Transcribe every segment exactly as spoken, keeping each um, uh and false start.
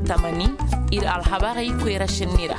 tamani ir alhabari kwera shinira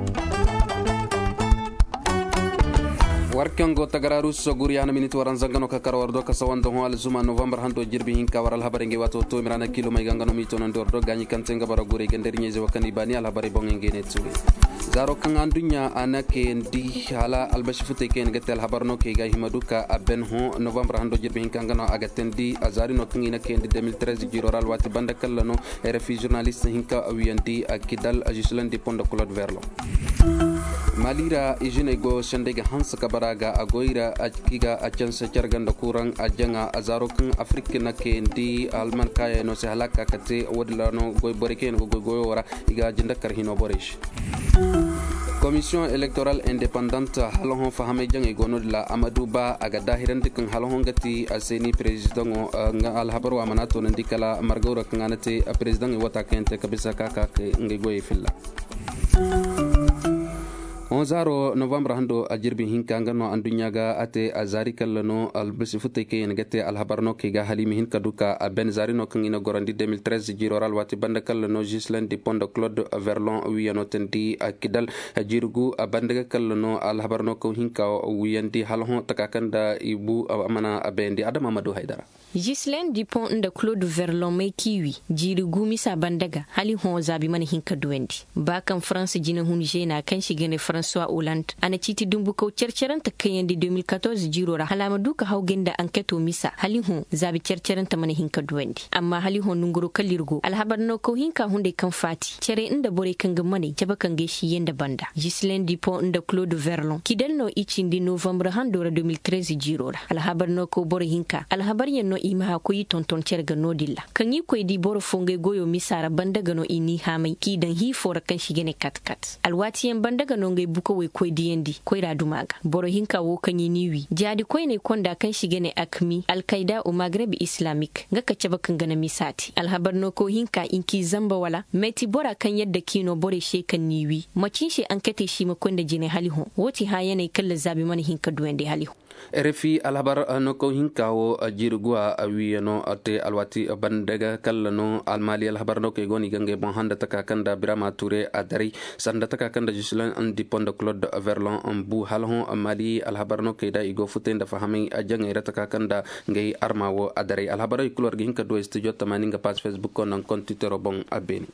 warkango tagararu soguriana minute waran zangano ka karwardo ka sawando ho al zuma november hando jirbi hin ka waral habare nge wato to mirana kilo mai gangano mito non dordo ganyi kantenga bara gure gender nyeze wakani bani al habare bonge ngene tsuwe zaro kan andunya anake ndi hala albashi fute ken getel habarno ke ga himaduka aben ho november hando jirbi hin kangano agatendi azari no kingina ken deux mille treize giroral wati banda kallano rfi journaliste hinka awiyandi akidal ajislan di pondo claude verlo malira ijine go shandega hansa kabaraga agoira ajkiga achansa charganda kurang ajanga azaro kan afrika na kendi alman kaya no se halaka kate wodlano goy boreken go goy wora iga jinda karhino borish commission électorale indépendante halon fahame jangi gono la amadou ba aga dahirande kan halon gati aseni president nga al habaru amanato ndikala margawra kanganate president wata kente kabisa kaka ngi goy filla onzaro november hando ajirbi hinka ngano andunyaga ate azari kallano albisi futte ke ngate alhabarno ke ga halimi hinka duka ben zarino kan ina gorandi deux mille treize jiroral wati banda kallano Gislaine di Pondo Claude Verlon wiyano tendi akidal jirgu banda kallano alhabarno ko hinka wiyandi halho takakanda ibu amana abendi Adam Amadou Haidara Gislaine di Pondo Claude Verlon mai kiwi jirgu misa bandaga hali ho zabi man hinka duwendi bakan France jina hunje na kan shigene François Hollande ana citi dumbu ko cerceran ta kayandi deux mille quatorze jirora halama duka hawgenda enquête misa halin ho zabi cerceran ta mana hinka duwendi amma halin ho nunguru kalirgo alhabar no ko hinka hunde kan fati cere inda bore kan gamane jaba kan geshi yenda banda Gislaine di Pondo Claude Verlon kidal no ichindi novembre handora deux mille treize jirora alhabar no ko bore hinka alhabar yenno ima ko yi tonton cerga nodilla kan yi ko di boro fonge goyo misara bandaga no ini hamai kidan hi fora kan shigene katkat alwati yan bandaga no ngai buko we koy diyendi koy radumaga boro hinka wo kanyi niwi jadi koy ne konda kan shigene akmi alqaida o maghreb islamic nga kacaba kan gana misati alhabar no ko hinka inki zamba wala meti bora kan yadda kino bore she kan niwi macin she an kate shi makonda jine haliho woti ha yana kalla zabi mana hinka duwende haliho rfi alhabar no ko hinka wo jirgwa awiyano ate alwati bandaga kallano almali alhabar no ke goni gange bon handa takakanda Birama Touré adari sanda takakanda Gislaine andi Pondo Claude Verlon ambu halho mali alhabar no ke da igo futenda fahami ajanga ira takakanda ngai armawo adari alhabar ikulor hinka do studio tamaninga page Facebook kon kon Twitter bon abeni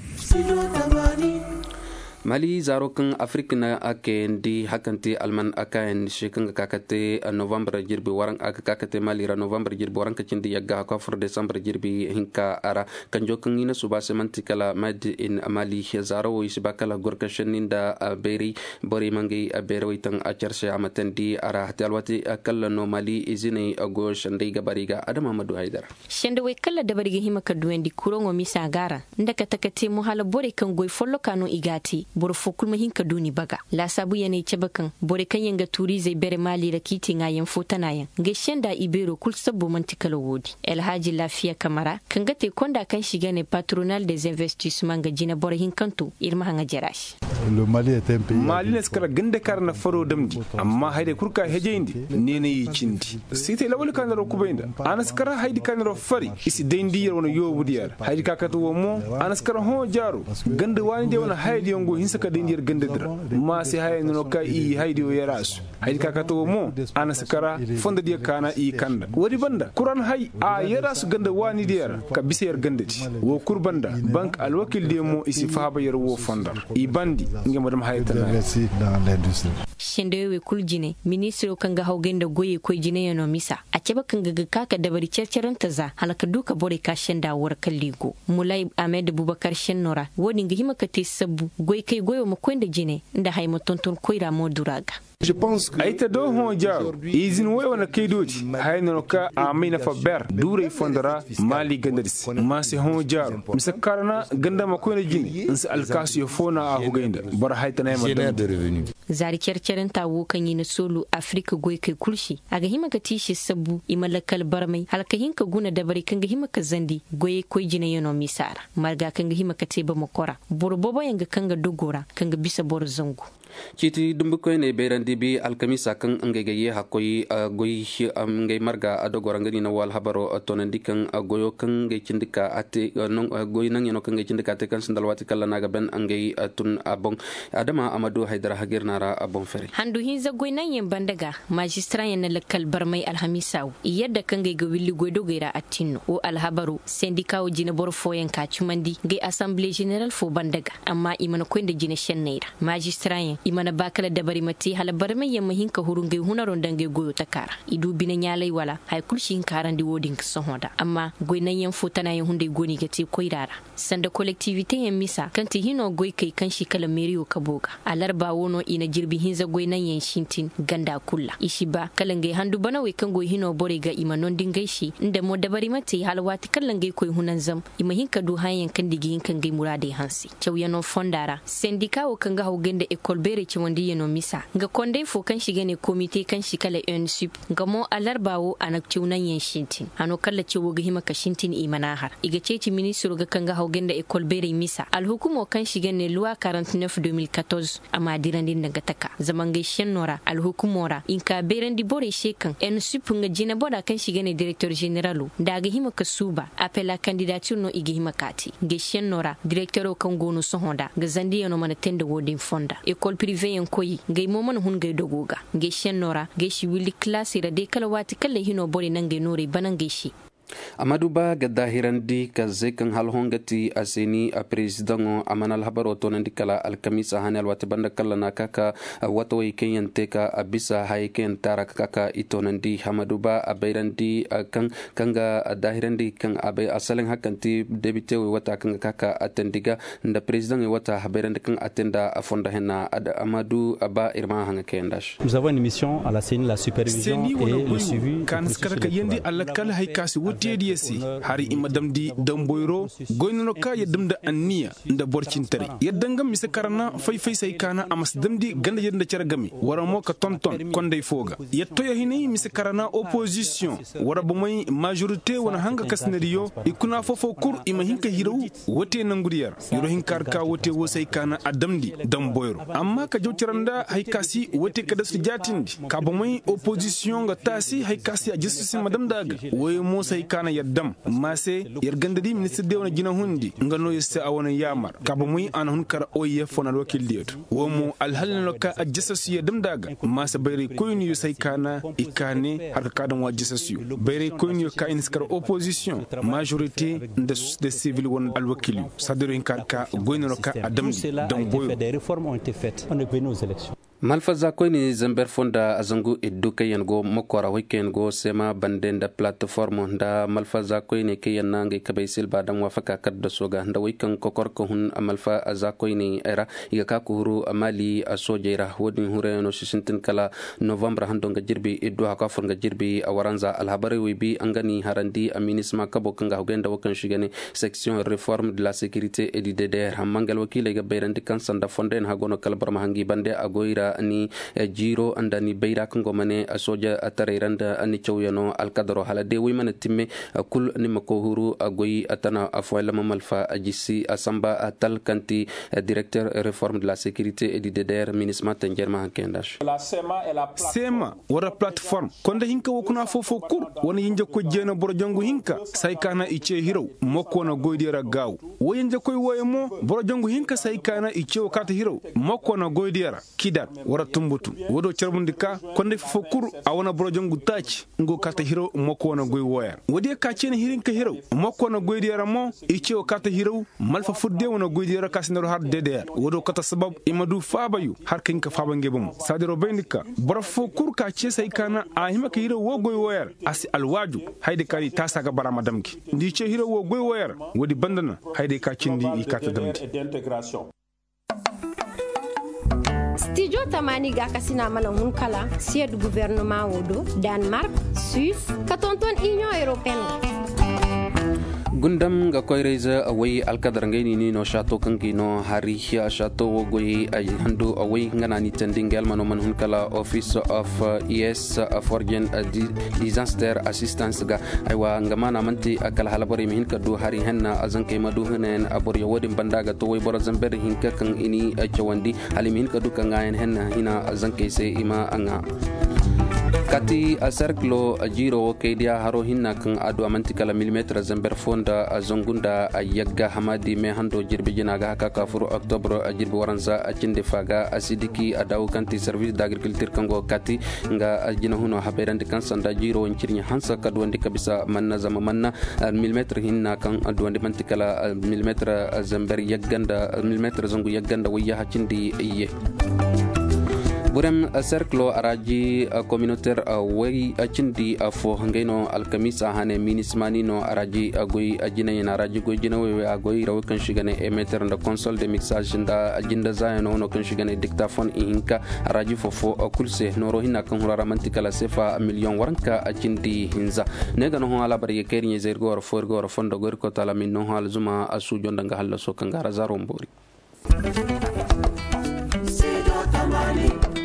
mali zaro kan afrika na ake ndi hakanti alman akayen shekan kakate november jirbi warang aka kakate mali ra november jirbi warang kacindi yagga ko for december jirbi hinka ara kanjo kan ina suba semanti kala made in mali zaro wi sibakala gorka sheninda beri bori mangi beri witan acharshe amatendi ara talwati akalla no mali izini ago shande gabariga Adam Amadou Haidara shande we kala dabariga himaka duwendi kurongo misagara ndaka takate mu hala bori kan goy follo kanu igati boro fokul mahin ka duni baga la sabu yana cebakan bore kan yanga turi zai bere mali da kiti ngayen fotana yan ga shenda ibero kul sabbo mantikala wodi el haji lafiya kamara kan ga te konda kan shiga ne patronal des investissements ga jina bore hin kanto irma hanga jarash le mali est un pays mali ne skala gande karna faro damdi amma haide kurka hejeindi ne ne yi cindi site lawul kan ro kubainda anaskara haidi kan ro fari isi dendi yer wono yobudiyar haidi kakatu wo mo anaskara ho jaro gande wani de wona haidi yongo saka dindiyar gandadira ma sai haye no ka i haydi o yarasu haydi ka kato mo ana sakara fonda diya kana i kanda wadi banda kuran hay a yarasu ganda wani diyar ka bisayar gandati wo kurbanda bank alwakil de mo isi fahaba yar wo fonda i bandi nge madam haytana shende we kuljine ministro kanga hawgenda goye koy jine yano misa a ceba kanga ga kaka dabari cerceranta za halaka duka bore ka shenda war kalligo mulai Ahmed Boubacar Shenora wodi ngi himaka te sabu goy kay goyo mo kwenda jine nda hay mo tonton koyra mo duraga je pense que aita do ho jaw izin way wana kaydoti hayno ka amina fa ber dure fondara mali gandadis ma se ho jaw misakarna ganda ma koyna jine insa alkasu fona a hugenda bar hayta nay ma de revenu zari cerceren ta wo kan yina solo afrika goy kai kulshi aga hima ka tishi sabu imalakal barmai halka hinka guna dabari kan ga hima ka zandi goye koy jina yono misara marga kan ga hima ka teba makora borbobo yanga kan ga dogora kan ga bisa bor zangu Chiti dumbukoy ne beirandi bi alkamisa kan angege hakoy goy ngay marga adogora ngani na wal habaro tonandi kan goyo kan ngay cindika ate non goy nang yano kan ngay cindika ate kan sandalwati kala naga ben angay tun abong adama amadou haydara hagirnara abong feri handu hinza goy nan yen bandaga magistrat yen lakal barmay alhamisaw yadda kan ngay go willi goy dogera atinno o alhabaro syndicat o jina bor foyen ka chumandi ngay assemblée générale fo bandaga amma imana ko inde jina shenneira magistrat yen imana bakala dabari mati hala barmay yamma hinka hurunge hunaron dange goyo takara idu bina nyalai wala hay kulshin karandi wodin sohoda amma goy nan yen fotana yen hunde goni gati koirara sanda collectivité yen misa kanti hino goy kai kan shi kala meriyo kaboga alarba wono ina jirbi hinza goy nan yen shintin ganda kulla ishiba kalange handu bana we kan goy hino bore ga imanon dingai shi inda mo dabari mati halwati kalange koy hunan zam ima hinka du hayen kan digi hinkan gai murade hansi chawyano fondara syndicat o kan ga hawgenda école bere wandi yeno misa ga konde fo kan shiga ne komite kan shi kala un sup ga mo alarbawo anak ciunan yen shintin ano kala ciwo ga hima ka shintin imanahar iga ceci ministro ga kan ga hawgenda école bere misa al hukumo kan shiga ne loi quarante-neuf deux mille quatorze ama dirandin daga taka zaman ga shenora al hukumora in ka berandi bore shekan un sup ga jina boda kan shiga ne directeur général daga hima ka suba appel à candidature no iga hima kati ga shenora directeur kan gono sohonda ga zandi yano mana tende wodin fonda école privée en koyi ngay momon hun ngay dogoga ngay shenora ngay shi wili classe ra de kala wati kala hino bori nangay nori banangay shi Amadou Ba gadda hirandi kaze kan hal hongati aseni a president amanal habaro tonandi kala alkamisa hanal wati banda kala na kaka wato ken teka abisa hayken tarak kaka itonandi Amadou Ba abairandi kan kanga dahirandi kan abai asalin hakanti debite wata kan kaka atendiga nda president wata habairandi kan atenda afonda hena Amadou Ba irma hanga kendash. Nous avons une mission à la C E N I, la supervision et le suivi. Kan skaka yendi alakal haykasi T D S hari imadam di damboyro goyno ka yadam da anniya nda borcin tare yadanga misa karana fay fay say kana amas damdi ganda yedda cergami wara mo ka tonton konday foga yetto ya hini misa karana opposition wara bomay majorité wana hanga kasnariyo ikuna fofo kur ima hinka hirawu wote nanguriyar yoro hinkar ka wote wo say kana adamdi damboyro amma ka jawtiranda haykasi wote kada su jatindi ka bomay opposition ga tasi haykasi a justice madam daga woy mo say kana yaddam mase yargandadi ministre de wona jina hundi ngano yeste awona yamar kaba muy an hun kar o yefona wakil dietu womo alhalna loka ajjasasu yaddam daga mase bayre koyni yusay kana ikane har kadan wa ajjasasu bayre koyni ka inskar opposition majorité de de civil won alwakil sadero inkar ka goyno loka adam dan boyo des réformes ont été faites on est venu aux élections. Malfaza koyni zamber fonda azangu eddu kayen go mokora weekend go sema bandenda platform da malfaza koyni kayen nangi kabay silba dan wafaka kadda soga nda weekend kokor ko hun malfa aza koyni era iga ka ko huru amali asojera wodin hure no sisintin kala november hando nga jirbi eddu haka fon nga jirbi awaranza alhabari wi bi angani harandi aminisma kabo kanga hogenda wakan shigani section réforme de la sécurité et du D D R hamangal wakile ga bayrandi kan sanda fonden hagono kalbar mahangi bande agoira ani jiro andani bayra kango mane soja atariranda ani chowyano alkadaro halade wi man timme kul ni mako huru agoyi atana afwala mamalfa ajisi asamba atal kanti directeur réforme de la sécurité et du D D R ministre tangerma hankendash la sema et la sema wara plateforme konda hinka wokuna fofo kur wona yinje ko jeno boro jongu hinka say kana ice hiro mokko na goydira gaw wo yinje koy woyemo boro jongu hinka say kana ice wakata hiro mokko na goydira kidar wara tumbutu wodo cerbundika konde fofo kur awona boro jongu taci ngo kata hiro mokko na goy woyar wodi ka cene hirinka hiro mokko na goydira mo ice wakata hiro malfa fudde wona goydira kasnero har D D R wodo kata sabab imadu fabayu har kinka fabange bum sadiro bendika boro fo kur ka ce sai kana a hima ka hiro wo goy woyar asi alwaju hayde kari tasa ga bara madamki ndi ce hiro wo goy woyar wodi bandana hayde ka cindi ikata damdi Studio Tamani ga kasina mana hun kala siège du gouvernement wodo Danemark, Suisse, ka tonton Union européenne. gundam ga koyreza away alkadarangay ni no shato kanki no hari shato wogoy ay hando away ngana ni tendingal mano man hun kala office of E S foreign disaster assistance ga aywa ngamana manti akal halabari min kadu hari hanna azan kay madu hanen abor yawodin bandaga to way bora zamber hinka kan ini chawandi hali min kadu kan ngayen hanna hina azan kay se ima anga kati a cercle jiro kaydia haro hinna kan adu amanti kala millimetre zamber fonda zongunda yagga hamadi me hando jirbi jinaga haka kafuru octobre jirbi waranza cinde faga asidiki adaw kanti service d'agriculture kango kati nga jina huno haberandi kan sanda jironcirnya hansa kadu andi kabisa manna zama manna millimetre hinna kan adu andi manti kala millimetre zamber yagganda millimetre zongu yagganda wiya hacindi iye burem cercle araji communautaire way acindi fo ngeno alkamisa hane minismani no araji agoy ajina ina araji goy jina we agoy raw kan shigane emeter nda console de mixage nda ajinda zayano no kan shigane dictaphone inka araji fofo kulse noro hinna kan hurara mantikala sefa million waranka acindi hinza nega no ala bari kerinye zergo or forgo or fondo gor ko tala min no hal zuma asu jonda nga halla so kan gara zaro mbori